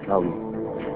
Alô.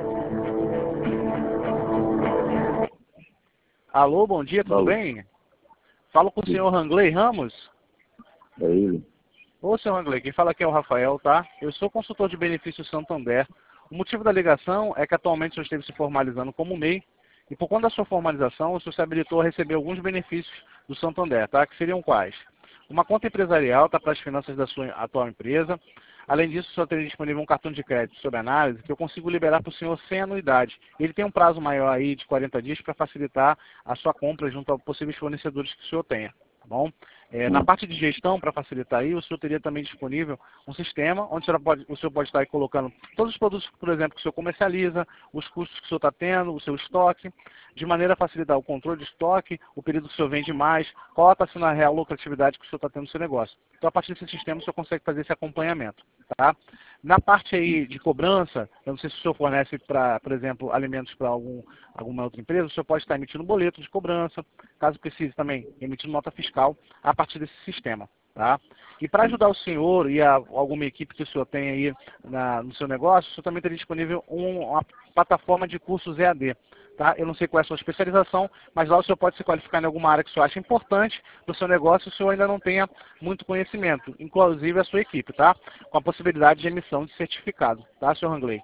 Alô, bom dia, tudo Alô. bem? Falo com o senhor Rangley Ramos. É ele? Ô, senhor Rangley, quem fala aqui é o Rafael, tá? Eu sou consultor de benefícios Santander. O motivo da ligação é que atualmente o senhor esteve se formalizando como MEI e por conta da sua formalização, o senhor se habilitou a receber alguns benefícios do Santander, tá? Que seriam quais? Uma conta empresarial, tá? Para as finanças da sua atual empresa. Além disso, o senhor teria disponível um cartão de crédito sob análise que eu consigo liberar para o senhor sem anuidade. Ele tem um prazo maior aí de 40 dias para facilitar a sua compra junto a possíveis fornecedores que o senhor tenha. Tá bom? Na parte de gestão, para facilitar aí, o senhor teria também disponível um sistema onde o senhor pode estar aí colocando todos os produtos, por exemplo, que o senhor comercializa, os custos que o senhor está tendo, o seu estoque, de maneira a facilitar o controle de estoque, o período que o senhor vende mais, qual está sendo a real lucratividade que o senhor está tendo no seu negócio. Então, a partir desse sistema, o senhor consegue fazer esse acompanhamento. Tá? Na parte aí de cobrança, eu não sei se o senhor fornece, por exemplo, alimentos para alguma outra empresa, o senhor pode estar emitindo boleto de cobrança, caso precise também, emitindo nota fiscal a partir desse sistema. Tá? E para ajudar o senhor e alguma equipe que o senhor tem aí no seu negócio, o senhor também teria disponível uma plataforma de cursos EAD. Tá? Eu não sei qual é a sua especialização, mas lá o senhor pode se qualificar em alguma área que o senhor acha importante do seu negócio e o senhor ainda não tenha muito conhecimento, inclusive a sua equipe, tá? Com a possibilidade de emissão de certificado, tá, senhor Rangley?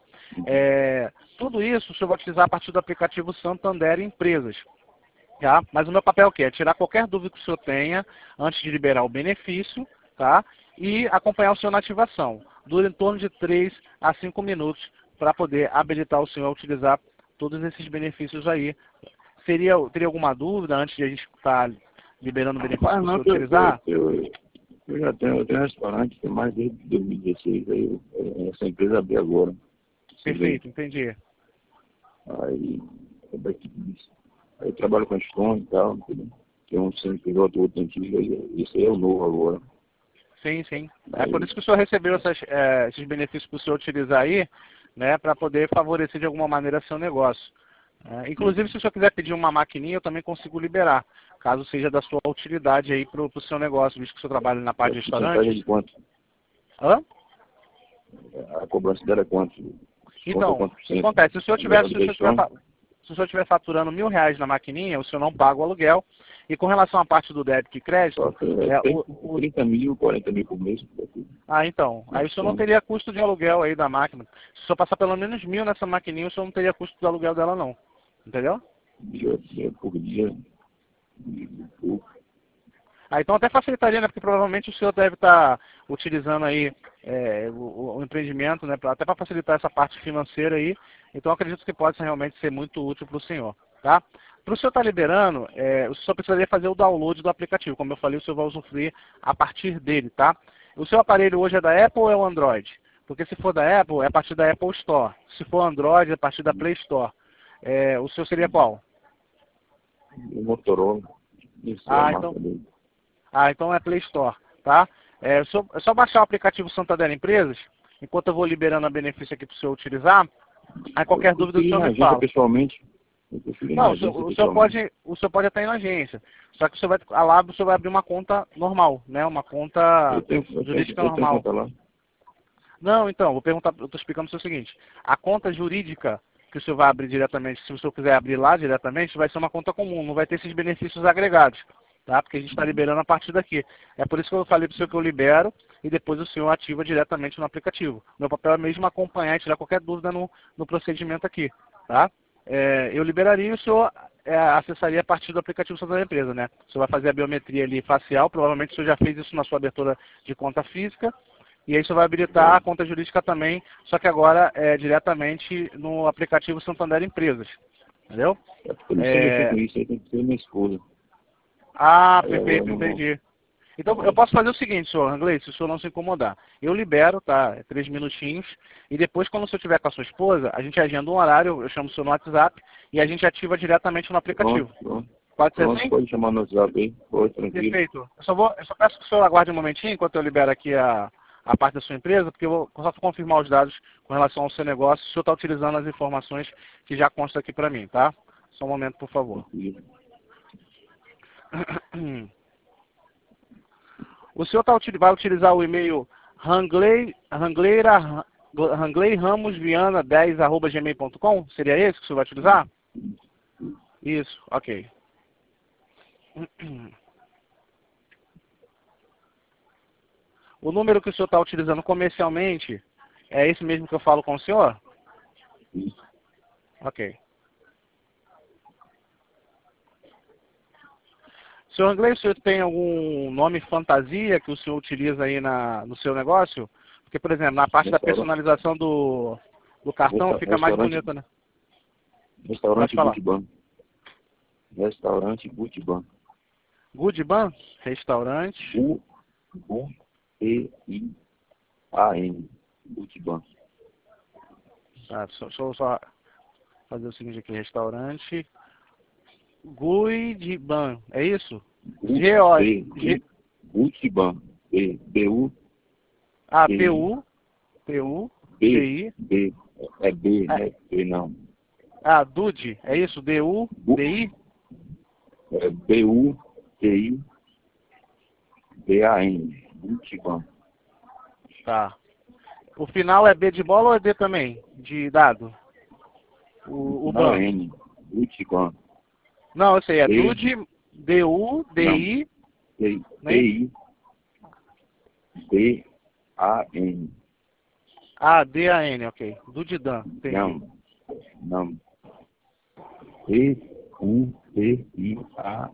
Tudo isso o senhor vai utilizar a partir do aplicativo Santander Empresas. Tá? Mas o meu papel aqui é tirar qualquer dúvida que o senhor tenha antes de liberar o benefício, tá? E acompanhar o senhor na ativação. Dura em torno de 3 a 5 minutos para poder habilitar o senhor a utilizar todos esses benefícios aí. Teria alguma dúvida antes de a gente estar liberando o benefício para o senhor utilizar? Eu já tenho restaurante, tem mais desde 2016, aí essa empresa abriu agora. Perfeito, entendi. Aí, aí eu trabalho com Stone e tal, tem um CNPJ, outro antigo, esse aí é o novo agora. Sim, sim. É por isso que o senhor recebeu esses benefícios para o senhor utilizar aí, né, para poder favorecer de alguma maneira seu negócio. Inclusive, se o senhor quiser pedir uma maquininha, eu também consigo liberar, caso seja da sua utilidade aí para o seu negócio, visto que o senhor trabalha na parte de restaurante. De quanto? Hã? A cobrança dela é quanto? Então, o que acontece? Se o senhor estiver faturando R$1.000 na maquininha, o senhor não paga o aluguel. E com relação à parte do débito e crédito... 30 mil, 40 mil por mês. Então. Aí o senhor não teria custo de aluguel aí da máquina. Se o senhor passar pelo menos 1.000 nessa maquininha, o senhor não teria custo do aluguel dela não. Entendeu? Por dia. Então até facilitaria, né? Porque provavelmente o senhor deve estar utilizando aí o empreendimento, né? Até para facilitar essa parte financeira aí. Então acredito que pode realmente ser muito útil para o senhor, tá? Para o senhor estar liberando, o senhor precisaria fazer o download do aplicativo. Como eu falei, o senhor vai usufruir a partir dele, tá? O seu aparelho hoje é da Apple ou é o Android? Porque se for da Apple, é a partir da Apple Store. Se for Android, é a partir da Play Store. O seu seria qual? O Motorola. Então é Play Store, tá? É só baixar o aplicativo Santander Empresas, enquanto eu vou liberando a benefício aqui para o senhor utilizar. Aí qualquer dúvida o senhor me fala. Pessoalmente. Não, o senhor pode até ir na agência. Só que o senhor vai abrir uma conta normal, né? Uma conta jurídica normal. Não, então, eu estou explicando o senhor o seguinte. A conta jurídica que o senhor vai abrir diretamente, se o senhor quiser abrir lá diretamente, vai ser uma conta comum, não vai ter esses benefícios agregados. Tá? Porque a gente está liberando a partir daqui. É por isso que eu falei para o senhor que eu libero e depois o senhor ativa diretamente no aplicativo. Meu papel é mesmo acompanhar e tirar qualquer dúvida no procedimento aqui. Tá? Eu liberaria e o senhor acessaria a partir do aplicativo da empresa. Né? O senhor vai fazer a biometria ali facial, provavelmente o senhor já fez isso na sua abertura de conta física. E aí o senhor vai habilitar a conta jurídica também, só que agora diretamente no aplicativo Santander Empresas. Entendeu? Eu não sei mexer com isso, aí tem que ser minha esposa. Perfeito, entendi. Então, eu posso fazer o seguinte, senhor Rangley, se o senhor não se incomodar. Eu libero, tá? 3 minutinhos. E depois, quando o senhor estiver com a sua esposa, a gente agenda um horário, eu chamo o senhor no WhatsApp, e a gente ativa diretamente no aplicativo. Pode ser assim? Pode chamar no WhatsApp aí. Pode, tranquilo. Perfeito. Eu só peço que o senhor aguarde um momentinho, enquanto eu libero aqui a parte da sua empresa, porque eu vou só confirmar os dados com relação ao seu negócio, se o senhor está utilizando as informações que já constam aqui para mim, tá? Só um momento, por favor. O senhor vai utilizar o e-mail rangleira rangleiramosviana10@gmail.com? Seria esse que o senhor vai utilizar? Isso, ok. O número que o senhor está utilizando comercialmente é esse mesmo que eu falo com o senhor? Isso. Ok. Senhor Rangley, o senhor tem algum nome fantasia que o senhor utiliza aí no seu negócio? Porque, por exemplo, na parte da personalização do cartão fica mais bonito, né? Restaurante Gutiban. Restaurante Gutiban. Gutiban? Restaurante. U-E-I-A-N. Gutiban. Tá, só fazer o seguinte aqui, restaurante. Gutiban, é isso? Gutiban. B-U. Ah, P-U-B-I. B. É B, né? B não. Ah, Dude, é isso? D-U-D-I? É B-U-T-I-B-A-N. Gutiban. Tá. O final é B de bola ou é D também? De dado? O Não, ban. é N. Gutiban. Não, eu sei, é Dude, D-U-D-I. T-I-B-A-N. Ah, D-A-N, ok. Dudidan, entendi. Não. T-U-T-I-A.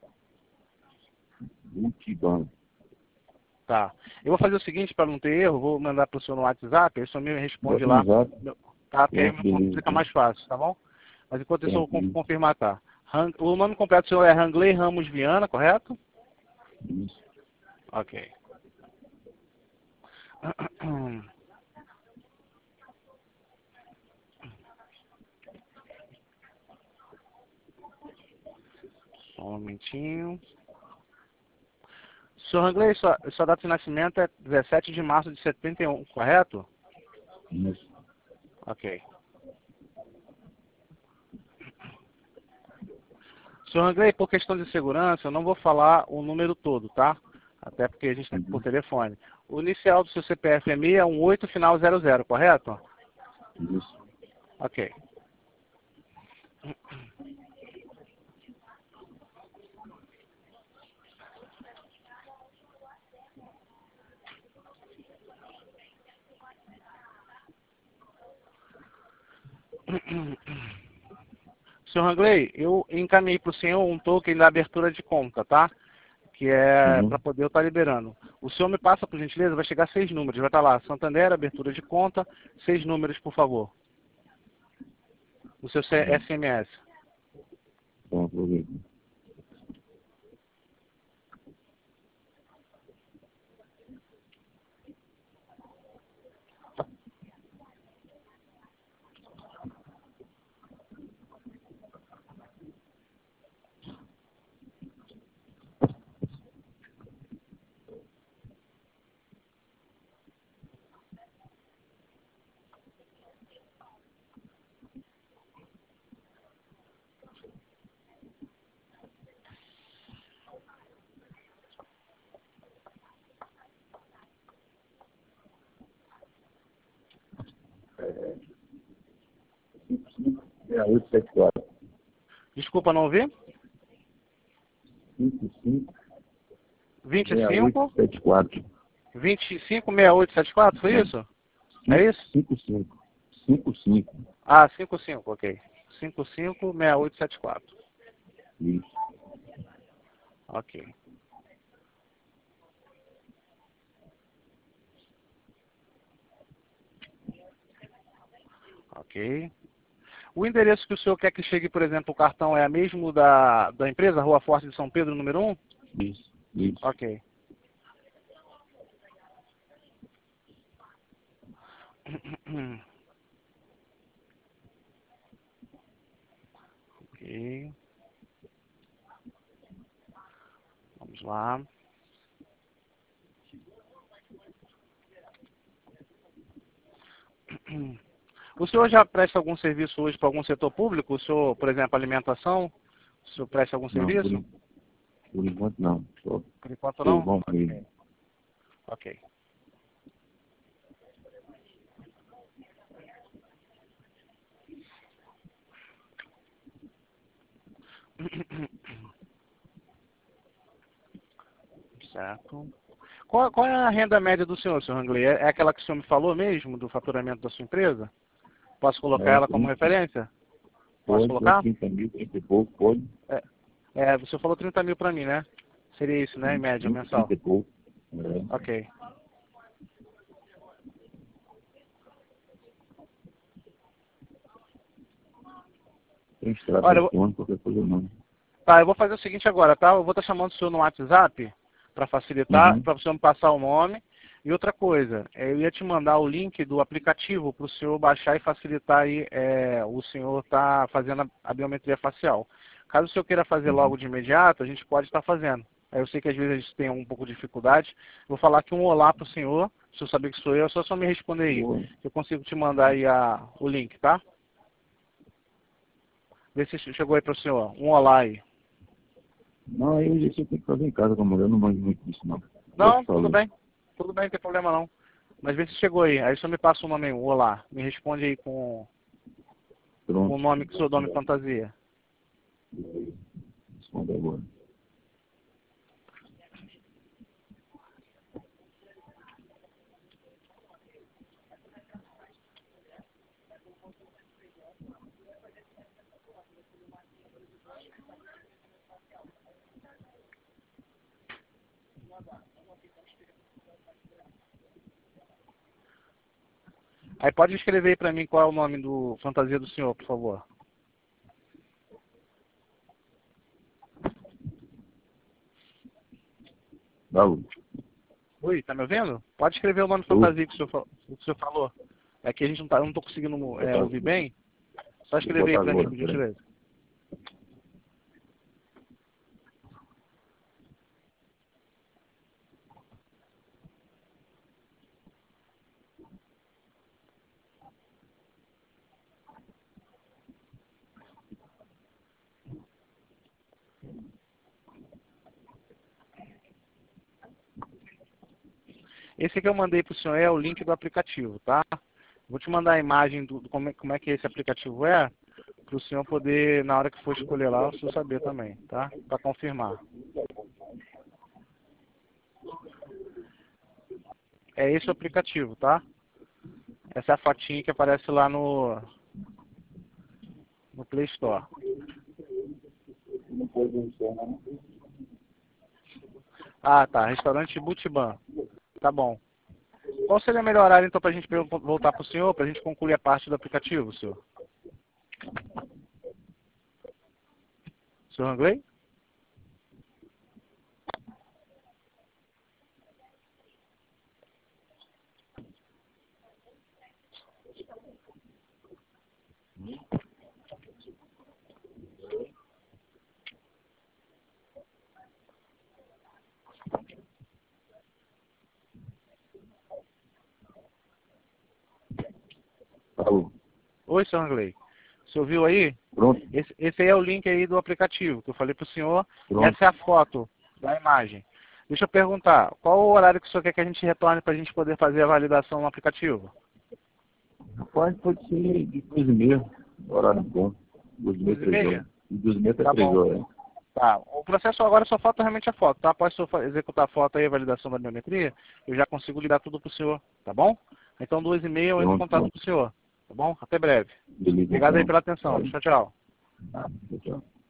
Gutiban. Tá. Eu vou fazer o seguinte, para não ter erro, vou mandar para o senhor no WhatsApp, aí o senhor me responde lá. Tá, porque aí fica mais fácil, tá bom? Mas enquanto isso eu vou confirmar, tá. O nome completo do senhor é Rangley Ramos Viana, correto? Isso. Ok. Só um momentinho. Senhor Rangley, sua data de nascimento é 17 de março de 71, correto? Isso. Ok. Senhor Rangley, por questão de segurança, eu não vou falar o número todo, tá? Até porque a gente tem por telefone. O inicial do seu CPF é 618, final 00, correto? Isso. Ok. Senhor Rangley, eu encaminhei para o senhor um token da abertura de conta, tá? Que é para poder eu estar liberando. O senhor me passa, por gentileza, vai chegar 6 números. Vai estar lá, Santander, abertura de conta, 6 números, por favor. O seu SMS. Vou ver. É 556874. Desculpa, não ouvi? 55 25? 6874. 256874, foi isso? É isso? 55. 55. Ah, 55, ok. 556874. Isso. Ok. Ok. O endereço que o senhor quer que chegue, por exemplo, o cartão é o mesmo da empresa, Rua Forte de São Pedro, número 1? Isso. Isso. Ok. Ok. Vamos lá. O senhor já presta algum serviço hoje para algum setor público? O senhor, por exemplo, alimentação? O senhor presta algum Não, serviço? por enquanto não. Só Por enquanto não? bom mesmo. Ok. Qual é a renda média do senhor, senhor Rangley? É aquela que o senhor me falou mesmo, do faturamento da sua empresa? Posso colocar ela como referência? Posso colocar? 30 mil, 30 e pouco, pode. Você falou 30 mil para mim, né? Seria isso, né? Em média, mensal. 30 e pouco. Ok. Tem extrato Olha, eletrônico, qualquer coisa não. Tá, eu vou fazer o seguinte agora, tá? Eu vou estar chamando o senhor no WhatsApp para facilitar, para o senhor me passar o nome. E outra coisa, eu ia te mandar o link do aplicativo para o senhor baixar e facilitar aí o senhor tá fazendo a biometria facial. Caso o senhor queira fazer logo de imediato, a gente pode estar fazendo. Eu sei que às vezes a gente tem um pouco de dificuldade. Vou falar aqui um olá para o senhor, se o senhor saber que sou eu, é só me responder aí. Eu consigo te mandar aí o link, tá? Vê se chegou aí para o senhor. Um olá aí. Não, aí eu tenho que fazer em casa com a mulher, eu não manjo muito disso não. Não, tudo bem, não tem problema não. Mas vê se chegou aí. Aí só me passa o nome aí, o olá. Me responde aí com o nome que o seu nome fantasia. Responde agora. Aí pode escrever aí pra mim qual é o nome do fantasia do senhor, por favor. Alô? Oi, tá me ouvindo? Pode escrever o nome fantasia que o senhor falou. É que a gente não tô conseguindo ouvir bem. Só escrever aí pra mim, por gentileza. Esse que eu mandei pro senhor é o link do aplicativo, tá? Vou te mandar a imagem do como é que esse aplicativo é, para o senhor poder, na hora que for escolher lá, o senhor saber também, tá? Para confirmar. É esse o aplicativo, tá? Essa é a fotinha que aparece lá no Play Store. Ah, tá. Restaurante Butiban. Tá bom. Qual seria o melhor horário, então, para a gente voltar para o senhor, para a gente concluir a parte do aplicativo, senhor? Senhor Rangley? Alô? Oi, senhor Rangley. O senhor viu aí? Pronto? Esse aí é o link aí do aplicativo, que eu falei para o senhor. Pronto. Essa é a foto da imagem. Deixa eu perguntar, qual o horário que o senhor quer que a gente retorne para a gente poder fazer a validação no aplicativo? Rapaz, pode ser de 2h30, horário bom. 2h30, 3 horas. De 2h30 até 3 horas. Tá, o processo agora só falta realmente a foto, tá? Após o senhor executar a foto aí, a validação da biometria, eu já consigo lhe dar tudo pro senhor, tá bom? Então 2h30 eu entro em contato com o senhor, tá bom? Até breve. Beleza, Obrigado aí então. pela atenção. Tchau, tchau. Tchau.